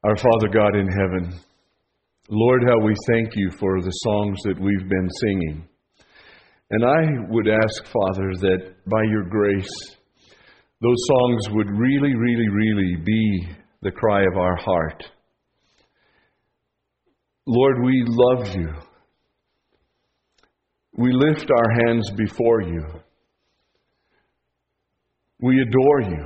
Our Father God in heaven, Lord, how we thank you for the songs that we've been singing. And I would ask, Father, that by your grace, those songs would really, really, really be the cry of our heart. Lord, we love you. We lift our hands before you. We adore you.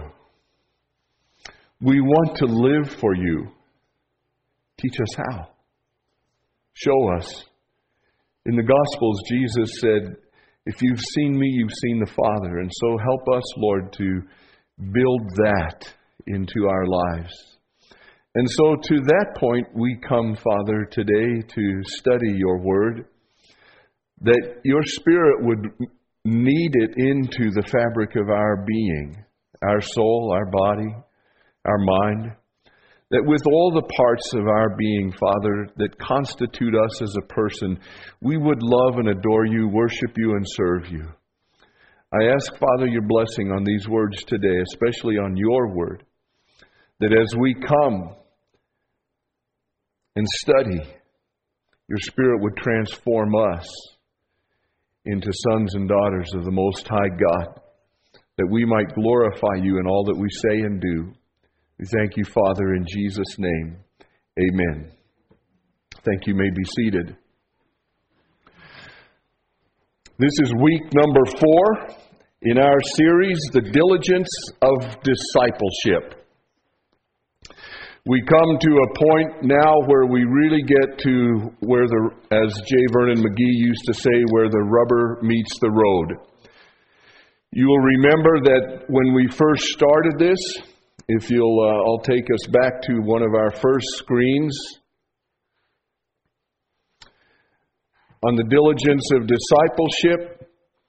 We want to live for you. Teach us how. Show us. In the Gospels, Jesus said, if you've seen me, you've seen the Father. And so help us, Lord, to build that into our lives. And so to that point, we come, Father, today to study your word, that your Spirit would knead it into the fabric of our being, our soul, our body, our mind, that with all the parts of our being, Father, that constitute us as a person, we would love and adore you, worship you, and serve you. I ask, Father, your blessing on these words today, especially on your word, that as we come and study, your Spirit would transform us into sons and daughters of the Most High God, that we might glorify you in all that we say and do. We thank you, Father, in Jesus' name. Amen. Thank you. You may be seated. This is week number 4 in our series, The Diligence of Discipleship. We come to a point now where we really get to where as J. Vernon McGee used to say, where the rubber meets the road. You will remember that when we first started this, if you'll, I'll take us back to one of our first screens. On the diligence of discipleship,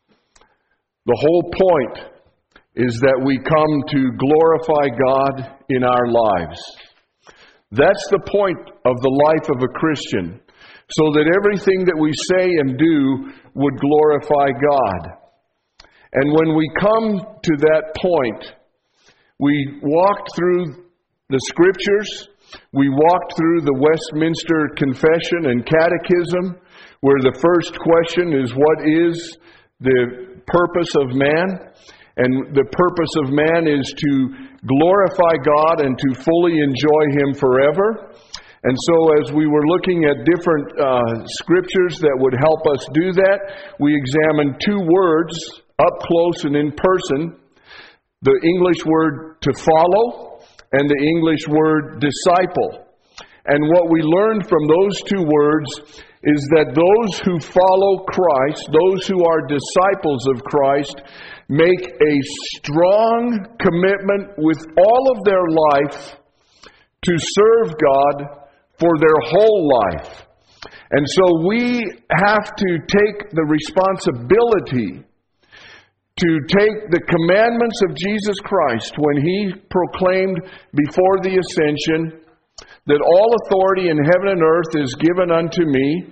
the whole point is that we come to glorify God in our lives. That's the point of the life of a Christian, so that everything that we say and do would glorify God. And when we come to that point, we walked through the Scriptures, we walked through the Westminster Confession and Catechism, where the first question is, what is the purpose of man? And the purpose of man is to glorify God and to fully enjoy Him forever. And so as we were looking at different Scriptures that would help us do that, we examined 2 words up close and in person. The English word to follow and the English word disciple. And what we learned from those 2 words is that those who follow Christ, those who are disciples of Christ, make a strong commitment with all of their life to serve God for their whole life. And so we have to take the responsibility to take the commandments of Jesus Christ when He proclaimed before the ascension that all authority in heaven and earth is given unto me.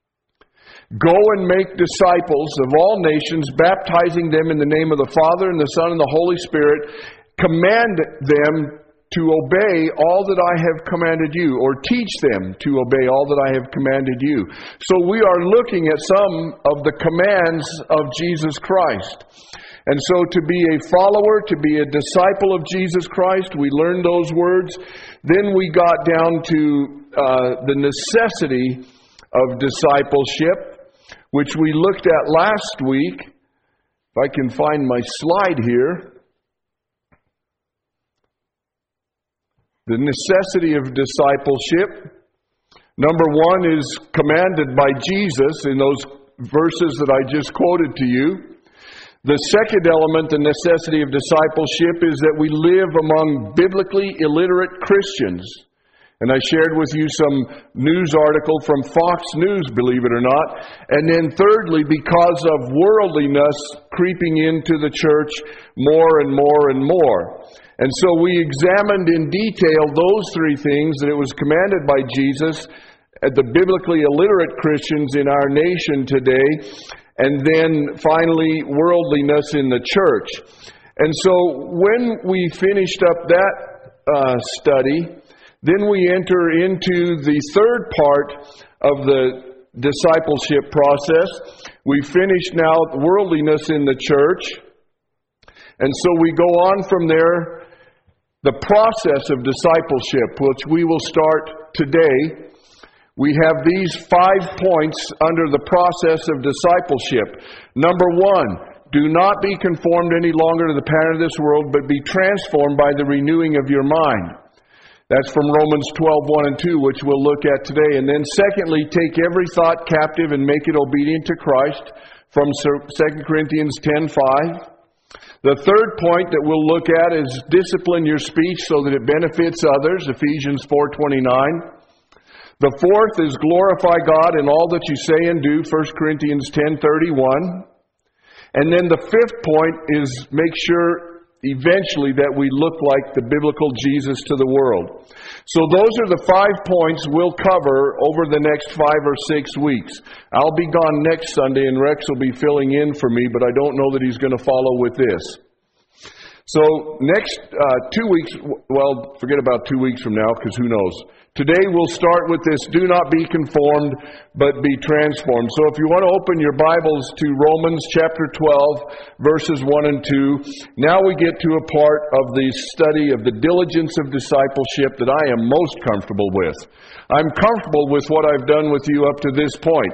Go and make disciples of all nations, baptizing them in the name of the Father and the Son and the Holy Spirit. Command them to obey all that I have commanded you, or teach them to obey all that I have commanded you. So we are looking at some of the commands of Jesus Christ. And so to be a follower, to be a disciple of Jesus Christ, we learned those words. Then we got down to the necessity of discipleship, which we looked at last week. If I can find my slide here. The necessity of discipleship. Number 1 is commanded by Jesus in those verses that I just quoted to you. The second element, the necessity of discipleship, is that we live among biblically illiterate Christians. And I shared with you some news article from Fox News, believe it or not. And then thirdly, because of worldliness creeping into the church more and more and more. And so we examined in detail those 3 things, that it was commanded by Jesus at the biblically illiterate Christians in our nation today, and then finally worldliness in the church. And so when we finished up that study, Then we enter into the third part of the discipleship process. We finish now worldliness in the church. And so we go on from there, the process of discipleship, which we will start today. We have these 5 points under the process of discipleship. Number 1, do not be conformed any longer to the pattern of this world, but be transformed by the renewing of your mind. That's from Romans 12:1 and 2, which we'll look at today. And then secondly, take every thought captive and make it obedient to Christ, from 2 Corinthians 10:5. The third point that we'll look at is discipline your speech so that it benefits others, Ephesians 4:29. The fourth is glorify God in all that you say and do, 1 Corinthians 10:31. And then the fifth point is make sure eventually that we look like the biblical Jesus to the world. So those are the 5 points we'll cover over the next 5 or 6 weeks. I'll be gone next Sunday and Rex will be filling in for me, but I don't know that he's going to follow with this. So next 2 weeks, well, forget about 2 weeks from now, because who knows. Today we'll start with this, do not be conformed, but be transformed. So if you want to open your Bibles to Romans chapter 12, verses 1 and 2, now we get to a part of the study of the diligence of discipleship that I am most comfortable with. I'm comfortable with what I've done with you up to this point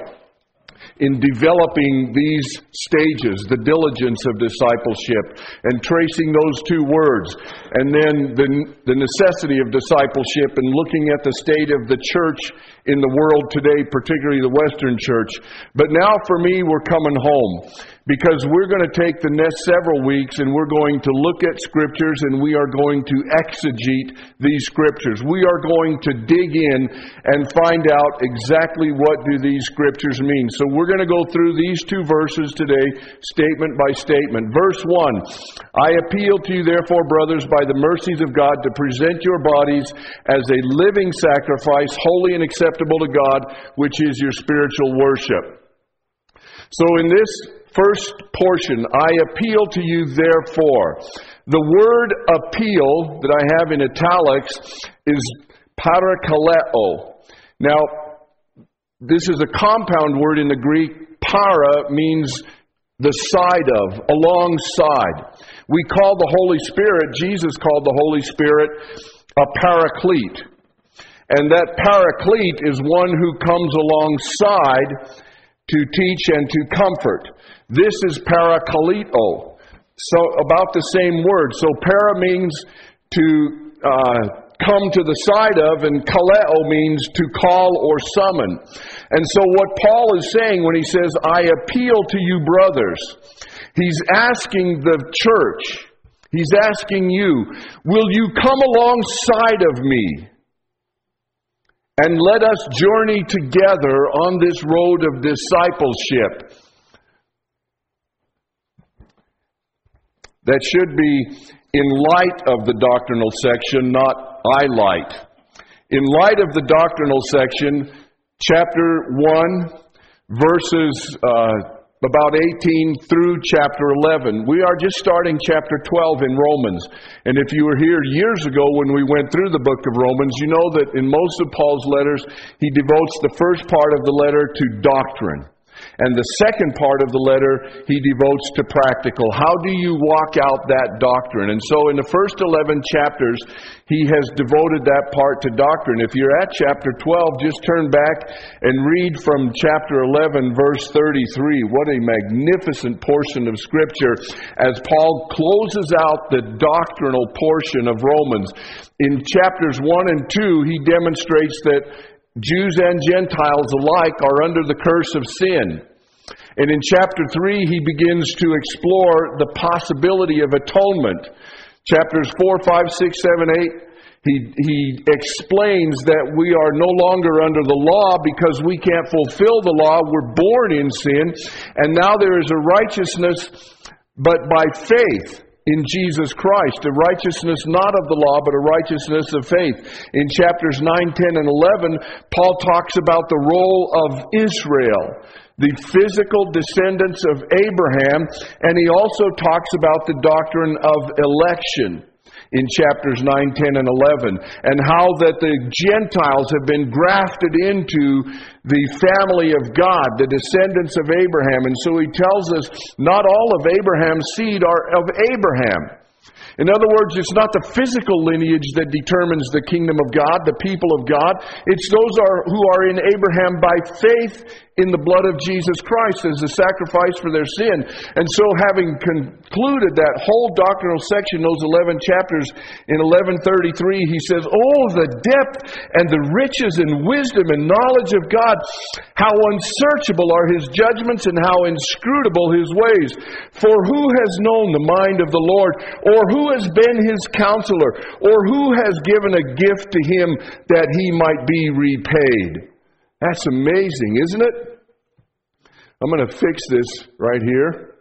in developing these stages, the diligence of discipleship, and tracing those 2 words, and then the necessity of discipleship, and looking at the state of the church in the world today, particularly the Western church. But now for me, we're coming home, because we're going to take the next several weeks and we're going to look at Scriptures and we are going to exegete these Scriptures. We are going to dig in and find out exactly what do these Scriptures mean. So we're going to go through these 2 verses today, statement by statement. Verse 1, I appeal to you therefore, brothers, by the mercies of God, to present your bodies as a living sacrifice, holy and acceptable to God, which is your spiritual worship. So in this first portion, I appeal to you therefore. The word appeal that I have in italics is parakaleo. Now, this is a compound word in the Greek. Para means the side of, alongside. We call the Holy Spirit, Jesus called the Holy Spirit a paraclete. And that paraclete is one who comes alongside to teach and to comfort. This is parakaleo. So about the same word. So para means to come to the side of, and kaleo means to call or summon. And so what Paul is saying when he says, I appeal to you brothers, he's asking the church, he's asking you, will you come alongside of me? And let us journey together on this road of discipleship. That should be in light of the doctrinal section, not I light. In light of the doctrinal section, chapter 1, verses about 18 through chapter 11. We are just starting chapter 12 in Romans. And if you were here years ago when we went through the book of Romans, you know that in most of Paul's letters, he devotes the first part of the letter to doctrine. And the second part of the letter, he devotes to practical. How do you walk out that doctrine? And so in the first 11 chapters, he has devoted that part to doctrine. If you're at chapter 12, just turn back and read from chapter 11, verse 33. What a magnificent portion of Scripture as Paul closes out the doctrinal portion of Romans. In chapters 1 and 2, he demonstrates that Jews and Gentiles alike are under the curse of sin. And in chapter 3, he begins to explore the possibility of atonement. Chapters 4, 5, 6, 7, 8, he explains that we are no longer under the law because we can't fulfill the law. We're born in sin. And now there is a righteousness, but by faith in Jesus Christ, a righteousness not of the law, but a righteousness of faith. In chapters 9, 10, and 11, Paul talks about the role of Israel, the physical descendants of Abraham, and he also talks about the doctrine of election. in chapters 9, 10, and 11, and how that the Gentiles have been grafted into the family of God, the descendants of Abraham. And so he tells us not all of Abraham's seed are of Abraham. In other words, it's not the physical lineage that determines the kingdom of God, the people of God. It's those who are in Abraham by faith in the blood of Jesus Christ as a sacrifice for their sin. And so having concluded that whole doctrinal section, those 11 chapters, in 1133, he says, "Oh, the depth and the riches and wisdom and knowledge of God! How unsearchable are His judgments and how inscrutable His ways! For who has known the mind of the Lord? Or who has been His counselor? Or who has given a gift to Him that He might be repaid?" That's amazing, isn't it? I'm going to fix this right here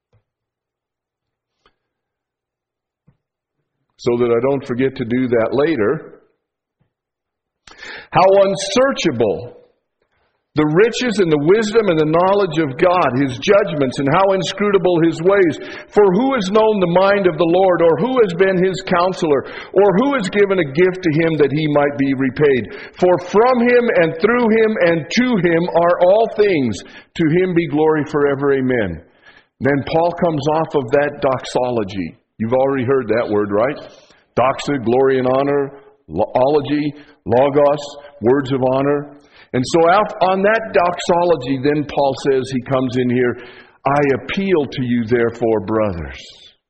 so that I don't forget to do that later. How unsearchable the riches and the wisdom and the knowledge of God, His judgments, and how inscrutable His ways. For who has known the mind of the Lord, or who has been His counselor, or who has given a gift to Him that He might be repaid? For from Him and through Him and to Him are all things. To Him be glory forever. Amen. Then Paul comes off of that doxology. You've already heard that word, right? Doxa, glory and honor. Ology, logos, words of honor. And so on that doxology, then Paul says, he comes in here, "I appeal to you, therefore, brothers."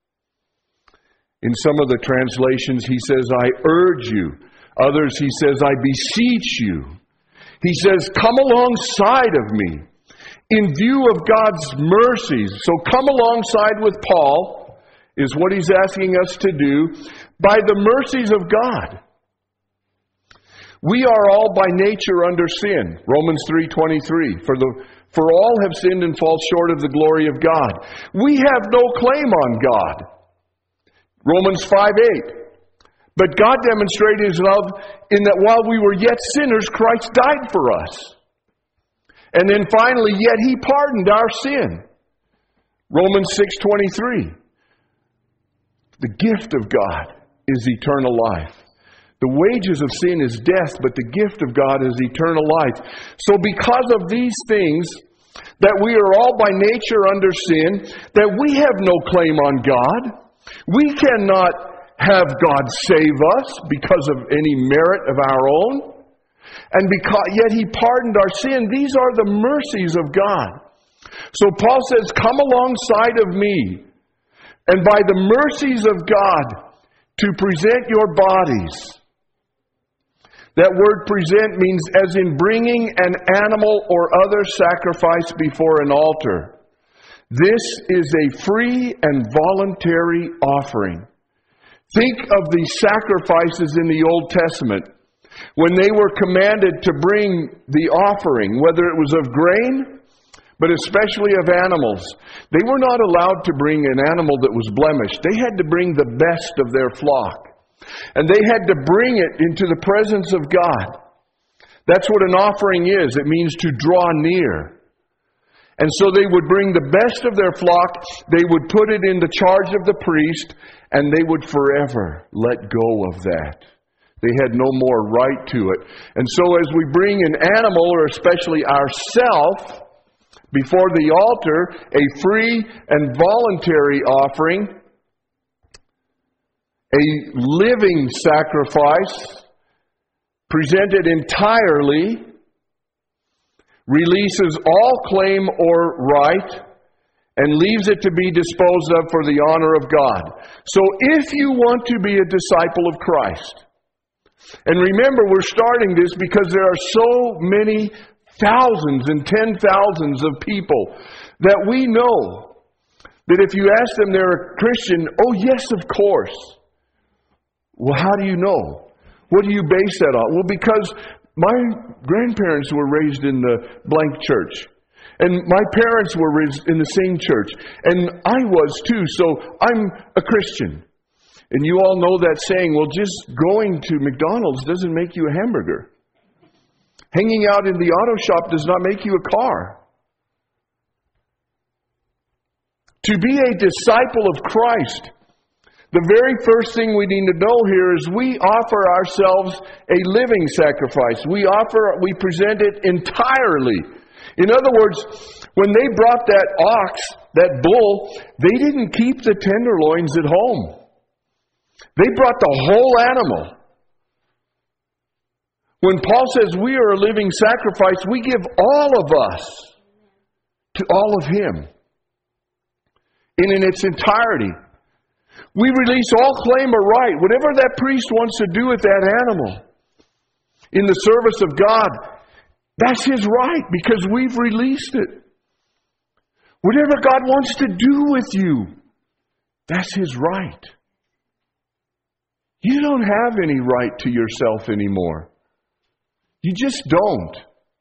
In some of the translations, he says, "I urge you." Others, he says, "I beseech you." He says, "Come alongside of me in view of God's mercies." So come alongside with Paul is what he's asking us to do by the mercies of God. We are all by nature under sin. Romans 3:23. For all have sinned and fall short of the glory of God. We have no claim on God. Romans 5:8. But God demonstrated His love in that while we were yet sinners, Christ died for us. And then finally, yet He pardoned our sin. Romans 6:23. The gift of God is eternal life. The wages of sin is death, but the gift of God is eternal life. So because of these things, that we are all by nature under sin, that we have no claim on God, we cannot have God save us because of any merit of our own, and yet He pardoned our sin. These are the mercies of God. So Paul says, "Come alongside of me, and by the mercies of God, to present your bodies." That word present means as in bringing an animal or other sacrifice before an altar. This is a free and voluntary offering. Think of the sacrifices in the Old Testament when they were commanded to bring the offering, whether it was of grain, but especially of animals. They were not allowed to bring an animal that was blemished. They had to bring the best of their flock. And they had to bring it into the presence of God. That's what an offering is. It means to draw near. And so they would bring the best of their flock, they would put it in the charge of the priest, and they would forever let go of that. They had no more right to it. And so as we bring an animal, or especially ourself, before the altar, a free and voluntary offering, a living sacrifice, presented entirely, releases all claim or right, and leaves it to be disposed of for the honor of God. So if you want to be a disciple of Christ, and remember, we're starting this because there are so many thousands and 10,000s of people that we know that if you ask them they're a Christian, "Oh yes, of course." Well, how do you know? What do you base that on? Well, because my grandparents were raised in the blank church. And my parents were raised in the same church. And I was too, so I'm a Christian. And you all know that saying, well, just going to McDonald's doesn't make you a hamburger. Hanging out in the auto shop does not make you a car. To be a disciple of Christ, The very first thing we need to know here is we offer ourselves a living sacrifice. We present it entirely. In other words, when they brought that ox, that bull, they didn't keep the tenderloins at home. They brought the whole animal. When Paul says we are a living sacrifice, we give all of us to all of Him. And in its entirety. We release all claim or right. Whatever that priest wants to do with that animal in the service of God, that's his right because we've released it. Whatever God wants to do with you, that's His right. You don't have any right to yourself anymore. You just don't.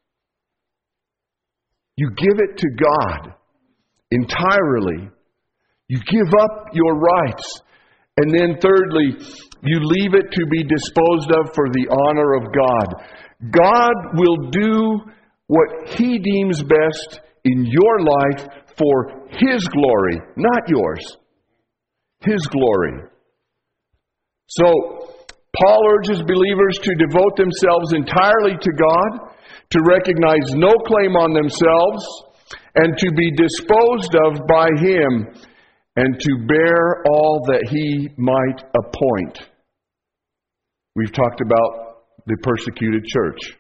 You give it to God entirely. You give up your rights. And then thirdly, you leave it to be disposed of for the honor of God. God will do what He deems best in your life for His glory, not yours. His glory. So, Paul urges believers to devote themselves entirely to God, to recognize no claim on themselves, and to be disposed of by Him, and to bear all that He might appoint. We've talked about the persecuted church.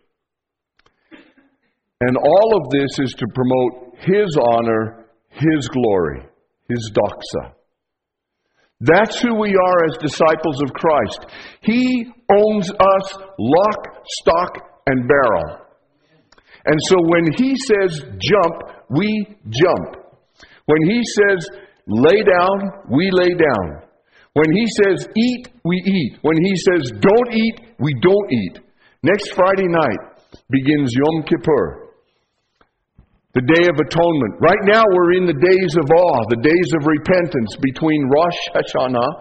And all of this is to promote His honor, His glory, His doxa. That's who we are as disciples of Christ. He owns us lock, stock, and barrel. And so when He says jump, we jump. When He says lay down, we lay down. When He says eat, we eat. When He says don't eat, we don't eat. Next Friday night begins Yom Kippur, the Day of Atonement. Right now we're in the days of awe, the days of repentance between Rosh Hashanah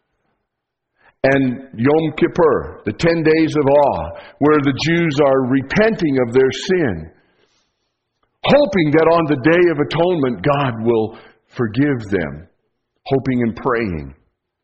and Yom Kippur, the 10 days of awe, where the Jews are repenting of their sin, hoping that on the Day of Atonement God will forgive them, hoping and praying.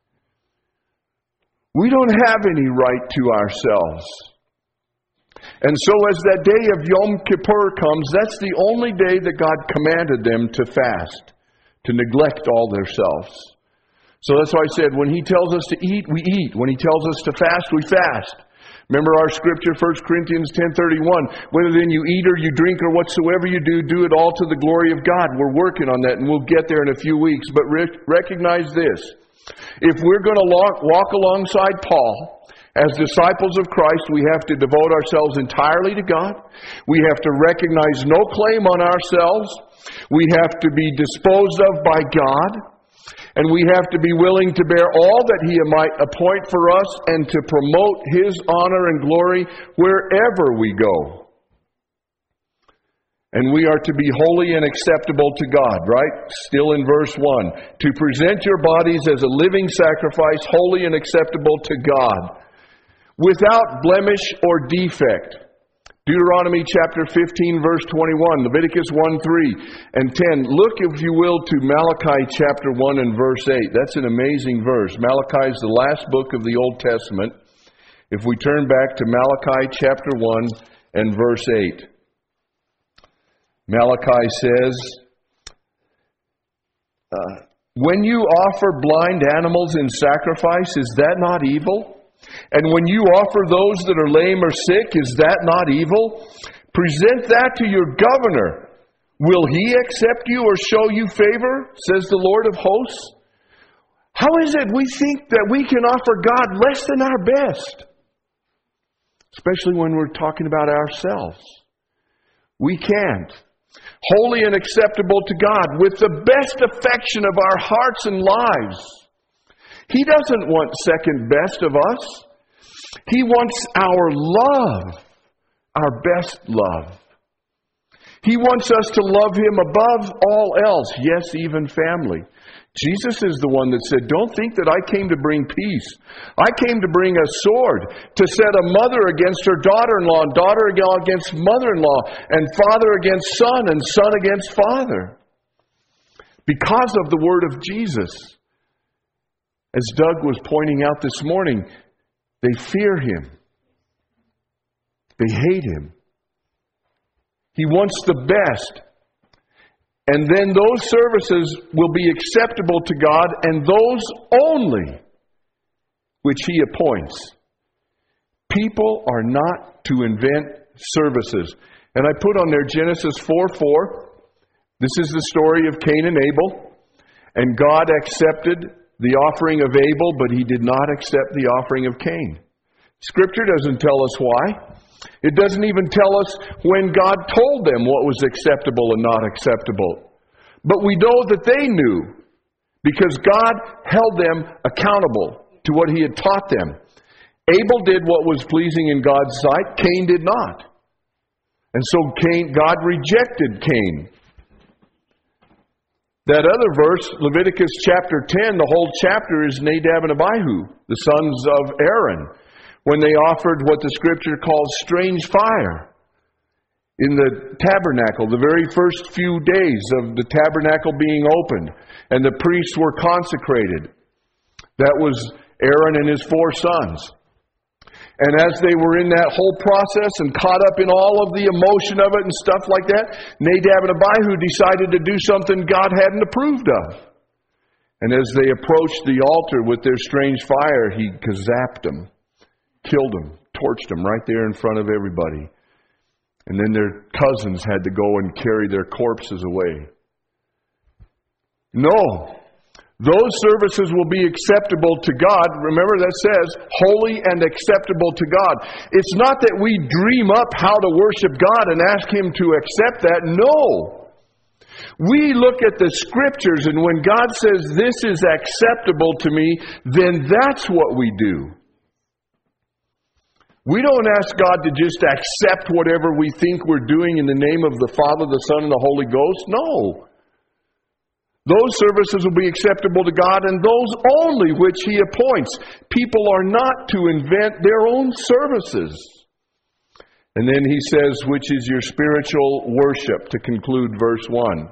We don't have any right to ourselves. And so as that day of Yom Kippur comes, that's the only day that God commanded them to fast, to neglect all their selves. So that's why I said, when He tells us to eat, we eat. When He tells us to fast, we fast. Remember our scripture, 1 Corinthians 10:31. Whether then you eat or you drink or whatsoever you do, do it all to the glory of God. We're working on that, and we'll get there in a few weeks. But recognize this. If we're going to walk alongside Paul as disciples of Christ, we have to devote ourselves entirely to God. We have to recognize no claim on ourselves. We have to be disposed of by God. And we have to be willing to bear all that He might appoint for us and to promote His honor and glory wherever we go. And we are to be holy and acceptable to God, right? Still in verse 1. To present your bodies as a living sacrifice, holy and acceptable to God, without blemish or defect. Deuteronomy chapter 15, verse 21, Leviticus 1:3 and 10. Look, if you will, to Malachi chapter 1 and verse 8. That's an amazing verse. Malachi is the last book of the Old Testament. If we turn back to Malachi chapter 1 and verse 8. Malachi says, when you offer blind animals in sacrifice, is that not evil? And when you offer those that are lame or sick, is that not evil? Present that to your governor. Will he accept you or show you favor, says the Lord of hosts? How is it we think that we can offer God less than our best? Especially when we're talking about ourselves. We can't. Holy and acceptable to God with the best affection of our hearts and lives. He doesn't want second best of us. He wants our love, our best love. He wants us to love Him above all else, yes, even family. Jesus is the one that said, don't think that I came to bring peace. I came to bring a sword, to set a mother against her daughter-in-law, and daughter-in-law against mother-in-law, and father against son, and son against father. Because of the word of Jesus. As Doug was pointing out this morning, they fear Him. They hate Him. He wants the best. And then those services will be acceptable to God, and those only which He appoints. People are not to invent services. And I put on there Genesis 4:4. This is the story of Cain and Abel. And God accepted the offering of Abel, but He did not accept the offering of Cain. Scripture doesn't tell us why. It doesn't even tell us when God told them what was acceptable and not acceptable. But we know that they knew, because God held them accountable to what He had taught them. Abel did what was pleasing in God's sight. Cain did not. And so God rejected Cain. That other verse, Leviticus chapter 10, the whole chapter is Nadab and Abihu, the sons of Aaron, when they offered what the Scripture calls strange fire in the tabernacle, the very first few days of the tabernacle being opened, and the priests were consecrated. That was Aaron and his 4 sons. And as they were in that whole process and caught up in all of the emotion of it and stuff like that, Nadab and Abihu decided to do something God hadn't approved of. And as they approached the altar with their strange fire, He zapped them, killed them, torched them right there in front of everybody. And then their cousins had to go and carry their corpses away. No. Those services will be acceptable to God. Remember, that says, holy and acceptable to God. It's not that we dream up how to worship God and ask Him to accept that. No. We look at the Scriptures, and when God says, this is acceptable to me, then that's what we do. We don't ask God to just accept whatever we think we're doing in the name of the Father, the Son, and the Holy Ghost. No. Those services will be acceptable to God, and those only which He appoints. People are not to invent their own services. And then He says, which is your spiritual worship, to conclude verse 1.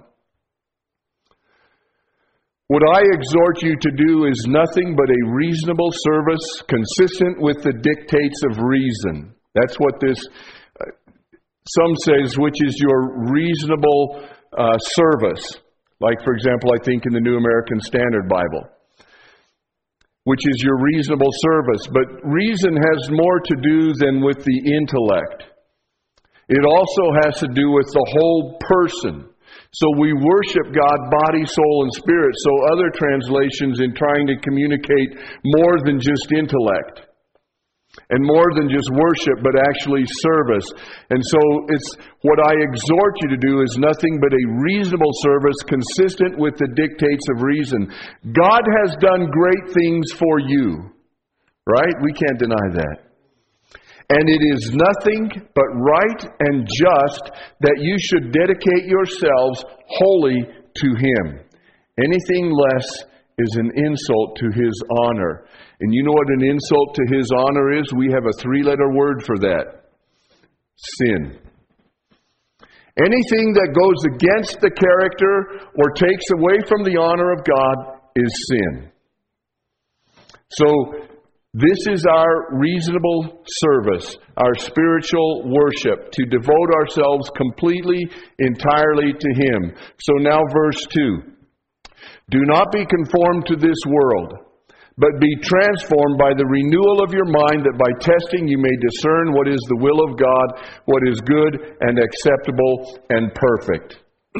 What I exhort you to do is nothing but a reasonable service consistent with the dictates of reason. That's what this, some says, which is your reasonable service. Like, for example, I think in the New American Standard Bible, which is your reasonable service. But reason has more to do than with the intellect. It also has to do with the whole person. So we worship God, body, soul, and spirit. So other translations in trying to communicate more than just intellect. And more than just worship, but actually service. And so it's what I exhort you to do is nothing but a reasonable service consistent with the dictates of reason. God has done great things for you. Right? We can't deny that. And it is nothing but right and just that you should dedicate yourselves wholly to Him. Anything less is an insult to His honor. And you know what an insult to His honor is? We have a 3-letter word for that. Sin. Anything that goes against the character or takes away from the honor of God is sin. So, this is our reasonable service, our spiritual worship, to devote ourselves completely, entirely to Him. So now verse 2. Do not be conformed to this world, but be transformed by the renewal of your mind, that by testing you may discern what is the will of God, what is good and acceptable and perfect.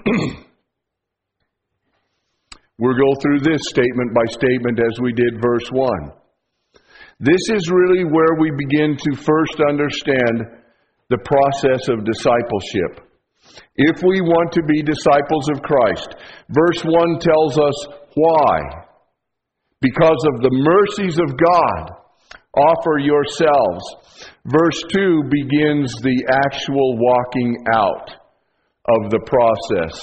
We'll go through this statement by statement as we did verse 1. This is really where we begin to first understand the process of discipleship. If we want to be disciples of Christ, verse 1 tells us why. Because of the mercies of God, offer yourselves. Verse 2 begins the actual walking out of the process.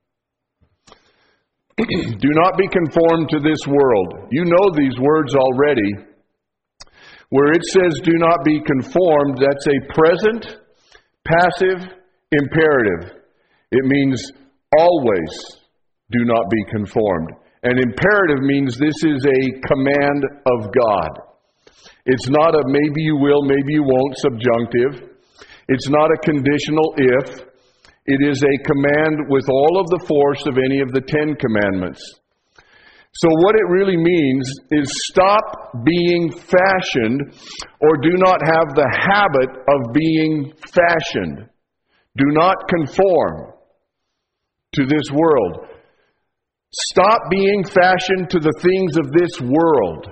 Do not be conformed to this world. You know these words already. Where it says do not be conformed, that's a present, passive, imperative. It means always do not be conformed. And imperative means this is a command of God. It's not a maybe you will, maybe you won't subjunctive. It's not a conditional if. It is a command with all of the force of any of the 10 commandments. So what it really means is stop being fashioned, or do not have the habit of being fashioned. Do not conform to this world. Stop being fashioned to the things of this world.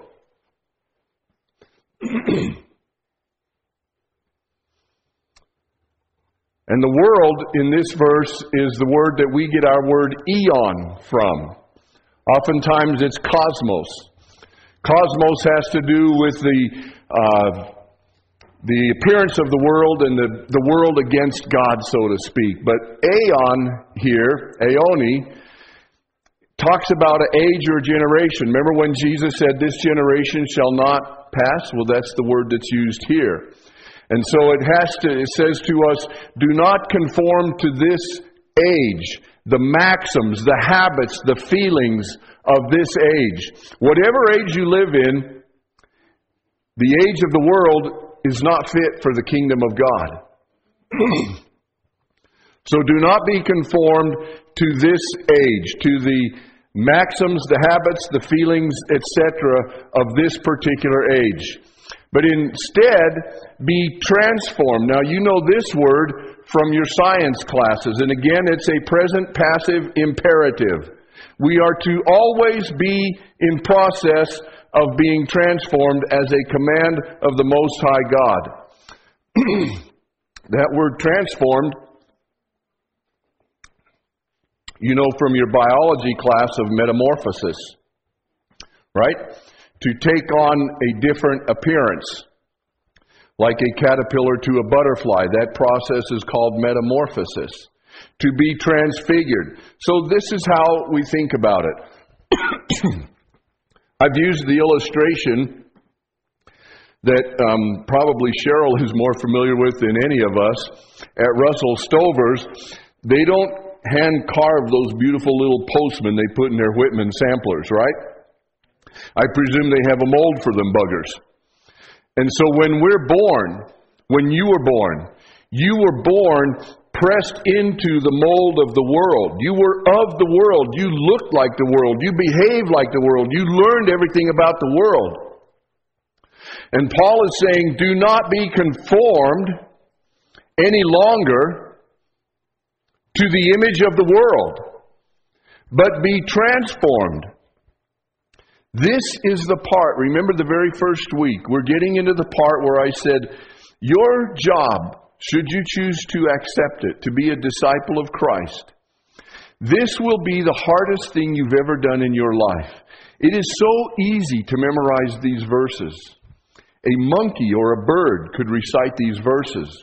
And the world in this verse is the word that we get our word eon from. Oftentimes it's cosmos. Cosmos has to do with the appearance of the world and the world against God, so to speak. But aeon here, aeoni, talks about an age or a generation. Remember when Jesus said, "This generation shall not pass"? Well, that's the word that's used here. And so it says to us, do not conform to this age, the maxims, the habits, the feelings of this age. Whatever age you live in, the age of the world is not fit for the kingdom of God. So do not be conformed to this age, to the maxims, the habits, the feelings, etc. of this particular age. But instead, be transformed. Now, you know this word from your science classes. And again, it's a present passive imperative. We are to always be in process of being transformed as a command of the Most High God. That word transformed, you know from your biology class of metamorphosis, right? To take on a different appearance, like a caterpillar to a butterfly. That process is called metamorphosis. To be transfigured. So this is how we think about it. I've used the illustration that probably Cheryl is more familiar with than any of us. At Russell Stover's, they don't hand carve those beautiful little postmen they put in their Whitman samplers, right? I presume they have a mold for them buggers. And so when we're born, when you were born pressed into the mold of the world. You were of the world. You looked like the world. You behaved like the world. You learned everything about the world. And Paul is saying, do not be conformed any longer to the image of the world, but be transformed. This is the part, remember the very first week, we're getting into the part where I said, your job, should you choose to accept it, to be a disciple of Christ, this will be the hardest thing you've ever done in your life. It is so easy to memorize these verses. A monkey or a bird could recite these verses.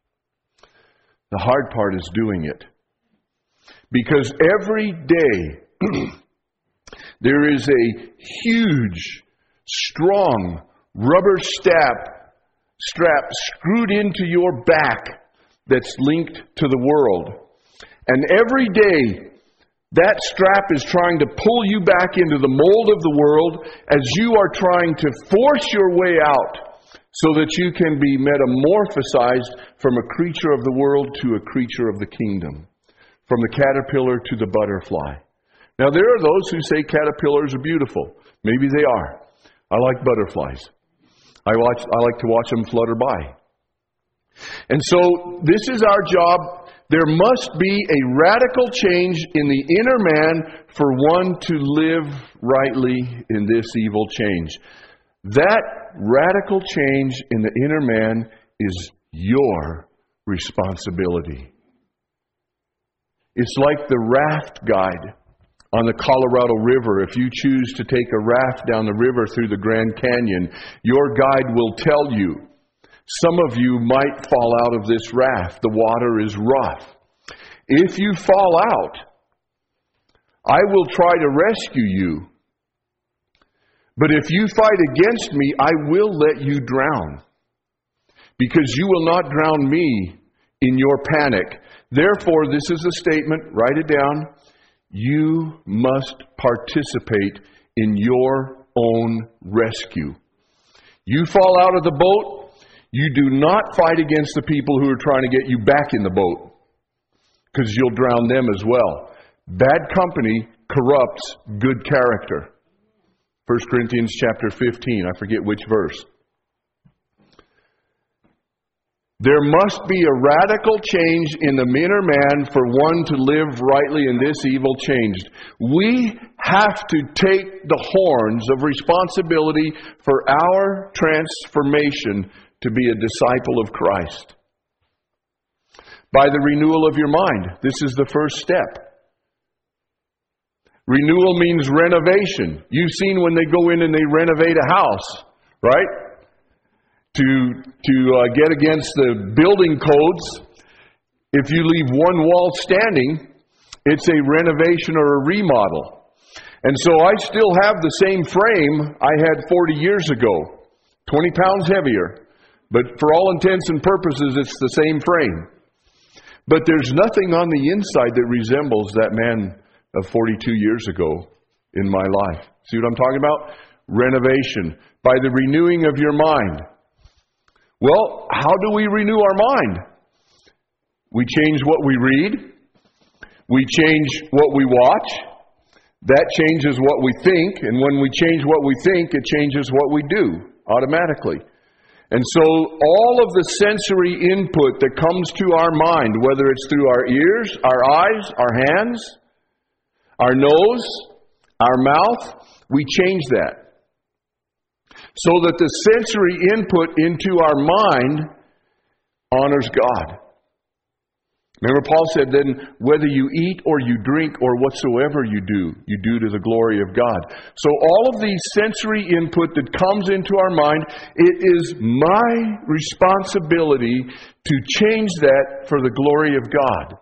The hard part is doing it. Because every day there is a huge, strong rubber strap screwed into your back that's linked to the world. And every day that strap is trying to pull you back into the mold of the world as you are trying to force your way out so that you can be metamorphosized from a creature of the world to a creature of the kingdom. From the caterpillar to the butterfly. Now there are those who say caterpillars are beautiful. Maybe they are. I like butterflies. I like to watch them flutter by. And so this is our job. There must be a radical change in the inner man for one to live rightly in this evil change. That radical change in the inner man is your responsibility. It's like the raft guide on the Colorado River. If you choose to take a raft down the river through the Grand Canyon, your guide will tell you, some of you might fall out of this raft. The water is rough. If you fall out, I will try to rescue you. But if you fight against me, I will let you drown. Because you will not drown me in your panic. Therefore, this is a statement, write it down. You must participate in your own rescue. You fall out of the boat, you do not fight against the people who are trying to get you back in the boat, because you'll drown them as well. Bad company corrupts good character. 1 Corinthians chapter 15, I forget which verse. There must be a radical change in the inner man for one to live rightly in this evil changed. We have to take the horns of responsibility for our transformation to be a disciple of Christ. By the renewal of your mind. This is the first step. Renewal means renovation. You've seen when they go in and they renovate a house, right? To get against the building codes, if you leave one wall standing, it's a renovation or a remodel. And so I still have the same frame I had 40 years ago, 20 pounds heavier. But for all intents and purposes, it's the same frame. But there's nothing on the inside that resembles that man of 42 years ago in my life. See what I'm talking about? Renovation. By the renewing of your mind. Well, how do we renew our mind? We change what we read. We change what we watch. That changes what we think. And when we change what we think, it changes what we do automatically. And so all of the sensory input that comes to our mind, whether it's through our ears, our eyes, our hands, our nose, our mouth, we change that. So that the sensory input into our mind honors God. Remember Paul said then, whether you eat or you drink or whatsoever you do to the glory of God. So all of these sensory input that comes into our mind, it is my responsibility to change that for the glory of God.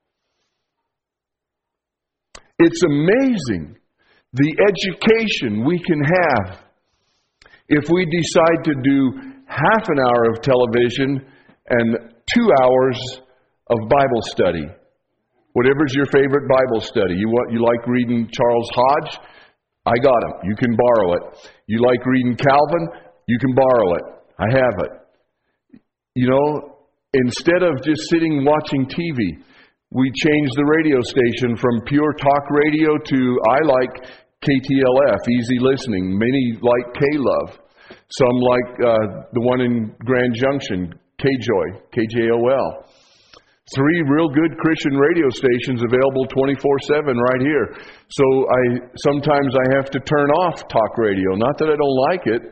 It's amazing the education we can have if we decide to do half an hour of television and 2 hours of Bible study. Whatever's your favorite Bible study. You like reading Charles Hodge? I got him. You can borrow it. You like reading Calvin? You can borrow it. I have it. You know, instead of just sitting watching TV, we changed the radio station from pure talk radio to I like KTLF, easy listening. Many like K-Love. Some like the one in Grand Junction, KJOY, KJOL. 3 real good Christian radio stations available 24/7 right here. So sometimes I have to turn off talk radio. Not that I don't like it,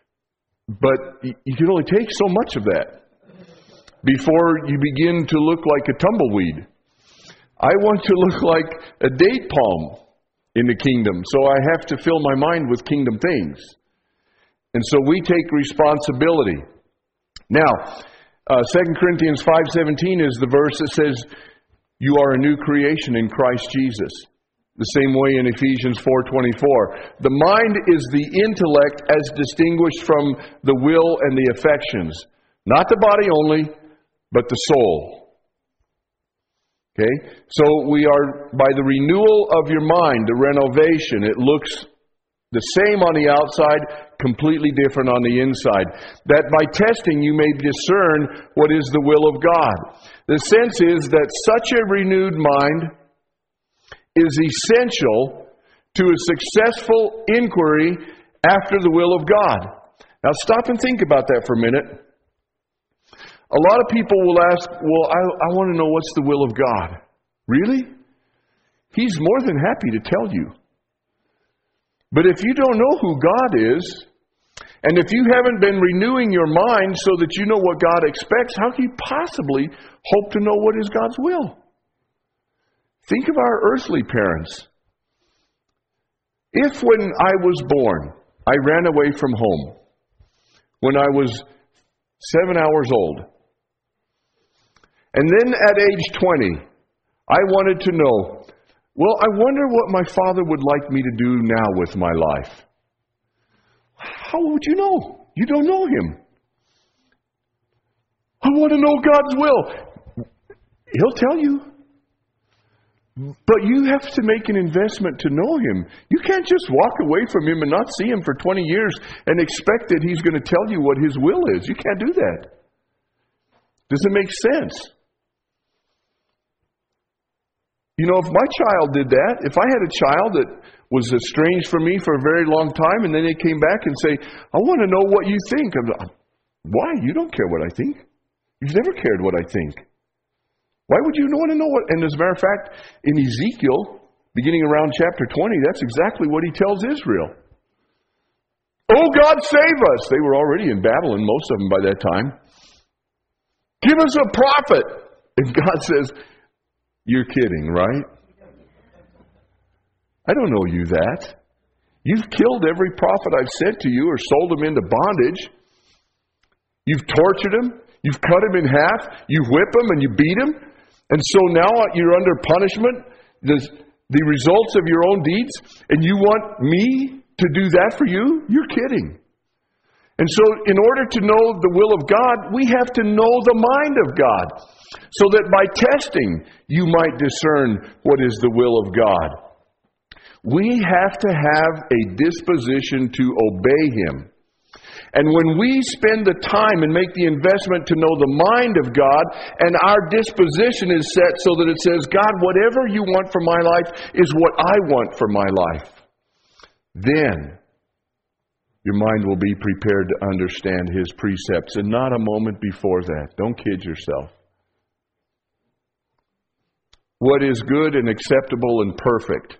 but you can only take so much of that before you begin to look like a tumbleweed. I want to look like a date palm in the kingdom, so I have to fill my mind with kingdom things. And so we take responsibility. Now, 2 Corinthians 5:17 is the verse that says, you are a new creation in Christ Jesus. The same way in Ephesians 4:24. The mind is the intellect as distinguished from the will and the affections. Not the body only, but the soul. Okay? So we are, by the renewal of your mind, the renovation, it looks the same on the outside, completely different on the inside. That by testing you may discern what is the will of God. The sense is that such a renewed mind is essential to a successful inquiry after the will of God. Now stop and think about that for a minute. A lot of people will ask, well, I want to know what's the will of God. Really? He's more than happy to tell you. But if you don't know who God is, and if you haven't been renewing your mind so that you know what God expects, how can you possibly hope to know what is God's will? Think of our earthly parents. If when I was born, I ran away from home, when I was 7 hours old, and then at age 20, I wanted to know, well, I wonder what my father would like me to do now with my life. How would you know? You don't know him. I want to know God's will. He'll tell you. But you have to make an investment to know Him. You can't just walk away from Him and not see Him for 20 years and expect that He's going to tell you what His will is. You can't do that. Does it make sense? You know, if my child did that, if I had a child that was estranged from me for a very long time, and then they came back and say, I want to know what you think. Why? You don't care what I think. You've never cared what I think. Why would you want to know what? And as a matter of fact, in Ezekiel, beginning around chapter 20, that's exactly what he tells Israel. Oh, God, save us! They were already in Babylon, most of them by that time. Give us a prophet! And God says, you're kidding, right? I don't know you that. You've killed every prophet I've sent to you or sold them into bondage. You've tortured them. You've cut them in half. You whip them and you beat them. And so now you're under punishment, the results of your own deeds, and you want me to do that for you? You're kidding. And so in order to know the will of God, we have to know the mind of God, so that by testing, you might discern what is the will of God. We have to have a disposition to obey Him. And when we spend the time and make the investment to know the mind of God, and our disposition is set so that it says, God, whatever you want for my life is what I want for my life, then your mind will be prepared to understand His precepts, and not a moment before that. Don't kid yourself. What is good and acceptable and perfect?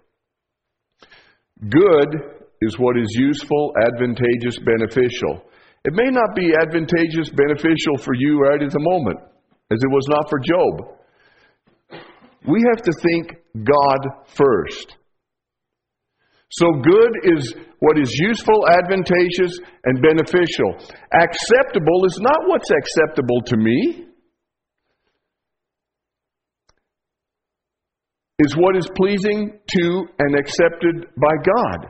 Good is what is useful, advantageous, beneficial. It may not be advantageous, beneficial for you right at the moment, as it was not for Job. We have to think God first. So good is what is useful, advantageous, and beneficial. Acceptable is not what's acceptable to me. Is what is pleasing to and accepted by God.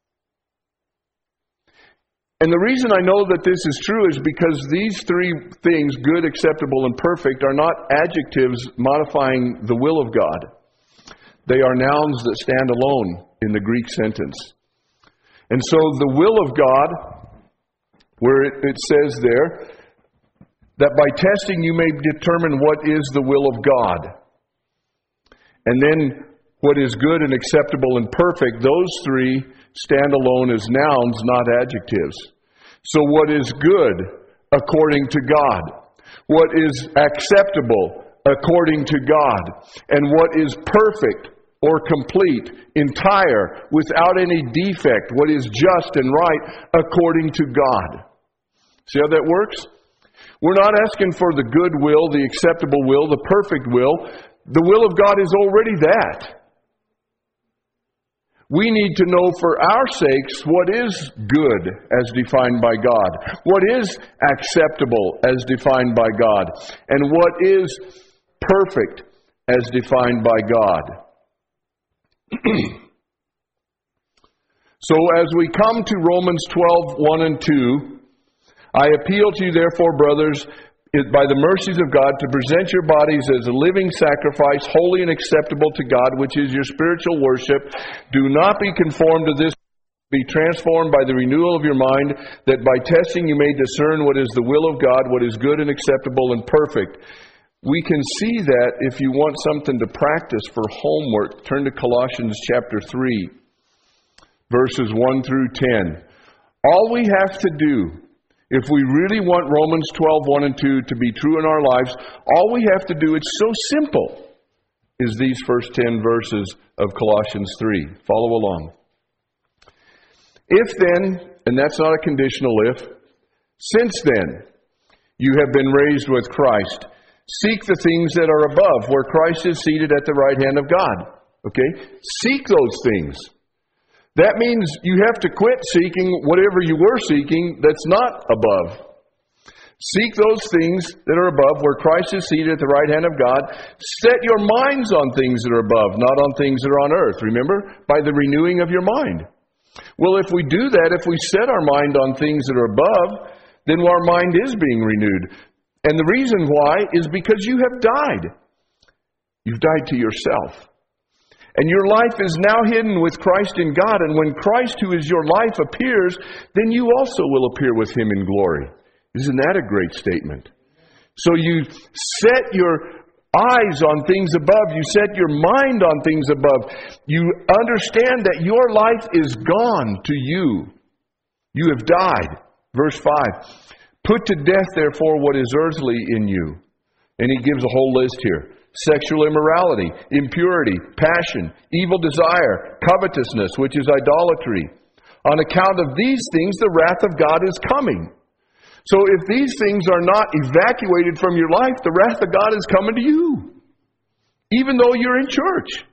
And the reason I know that this is true is because these three things, good, acceptable, and perfect, are not adjectives modifying the will of God. They are nouns that stand alone in the Greek sentence. And so the will of God, where it says there, that by testing you may determine what is the will of God. And then what is good and acceptable and perfect, those three stand alone as nouns, not adjectives. So what is good according to God? What is acceptable according to God? And what is perfect or complete, entire, without any defect? What is just and right according to God? See how that works? We're not asking for the good will, the acceptable will, the perfect will. The will of God is already that. We need to know for our sakes what is good as defined by God, what is acceptable as defined by God, and what is perfect as defined by God. So as we come to Romans 12:1 and 2, I appeal to you therefore, brothers, by the mercies of God, to present your bodies as a living sacrifice, holy and acceptable to God, which is your spiritual worship. Do not be conformed to this, be transformed by the renewal of your mind, that by testing you may discern what is the will of God, what is good and acceptable and perfect. We can see that if you want something to practice for homework, turn to Colossians chapter 3, verses 1 through 10. All we have to do, if we really want Romans 12:1 and 2 to be true in our lives, all we have to do, it's so simple, is these first 10 verses of Colossians 3. Follow along. If then, and that's not a conditional if, since then you have been raised with Christ, seek the things that are above, where Christ is seated at the right hand of God. Okay? Seek those things. That means you have to quit seeking whatever you were seeking that's not above. Seek those things that are above, where Christ is seated at the right hand of God. Set your minds on things that are above, not on things that are on earth. Remember? By the renewing of your mind. Well, if we do that, if we set our mind on things that are above, then our mind is being renewed. And the reason why is because you have died. You've died to yourself. And your life is now hidden with Christ in God. And when Christ, who is your life, appears, then you also will appear with Him in glory. Isn't that a great statement? So you set your eyes on things above. You set your mind on things above. You understand that your life is gone to you. You have died. Verse 5. Put to death, therefore, what is earthly in you. And he gives a whole list here. Sexual immorality, impurity, passion, evil desire, covetousness, which is idolatry. On account of these things, the wrath of God is coming. So if these things are not evacuated from your life, the wrath of God is coming to you, even though you're in church.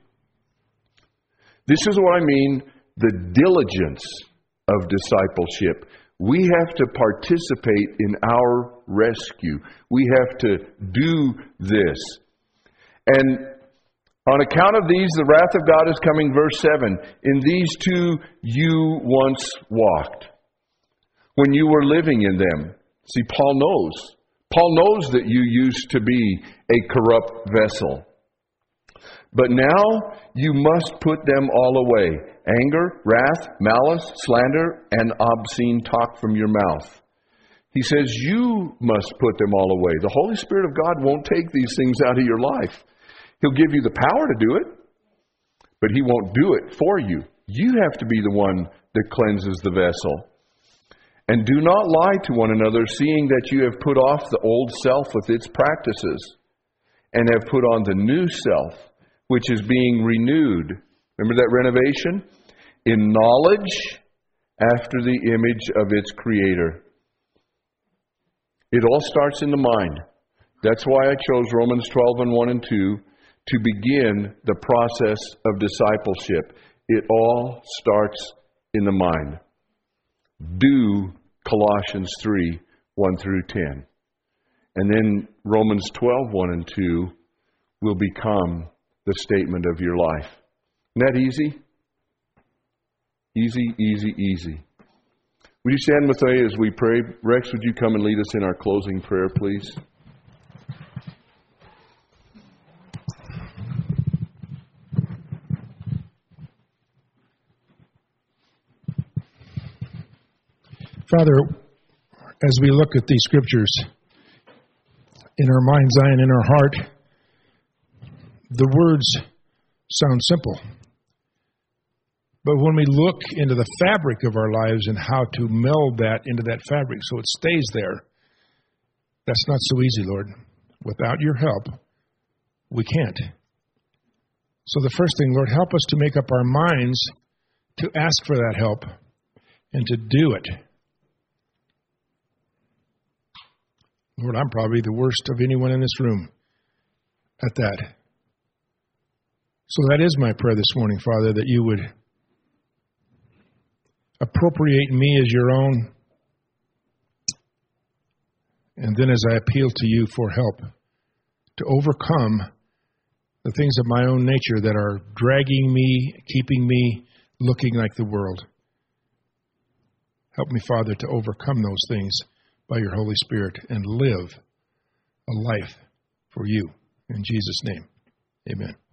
This is what I mean, the diligence of discipleship. We have to participate in our rescue. We have to do this. And on account of these, the wrath of God is coming, verse 7. In these two you once walked, when you were living in them. See, Paul knows. Paul knows that you used to be a corrupt vessel. But now you must put them all away. Anger, wrath, malice, slander, and obscene talk from your mouth. He says you must put them all away. The Holy Spirit of God won't take these things out of your life. He'll give you the power to do it, but He won't do it for you. You have to be the one that cleanses the vessel. And do not lie to one another, seeing that you have put off the old self with its practices, and have put on the new self, which is being renewed. Remember that renovation? In knowledge after the image of its Creator. It all starts in the mind. That's why I chose Romans 12 and 1 and 2 to begin the process of discipleship. It all starts in the mind. Do Colossians 3, 1 through 10. And then Romans 12, 1 and 2 will become the statement of your life. Isn't that easy? Easy, easy, easy. Would you stand with me as we pray? Rex, would you come and lead us in our closing prayer, please? Father, as we look at these scriptures in our mind's eye and in our heart, the words sound simple. But when we look into the fabric of our lives and how to meld that into that fabric so it stays there, that's not so easy, Lord. Without your help, we can't. So the first thing, Lord, help us to make up our minds to ask for that help and to do it. Lord, I'm probably the worst of anyone in this room at that. So that is my prayer this morning, Father, that you would appropriate me as your own, and then as I appeal to you for help to overcome the things of my own nature that are dragging me, keeping me looking like the world. Help me, Father, to overcome those things by your Holy Spirit and live a life for you. In Jesus' name, amen.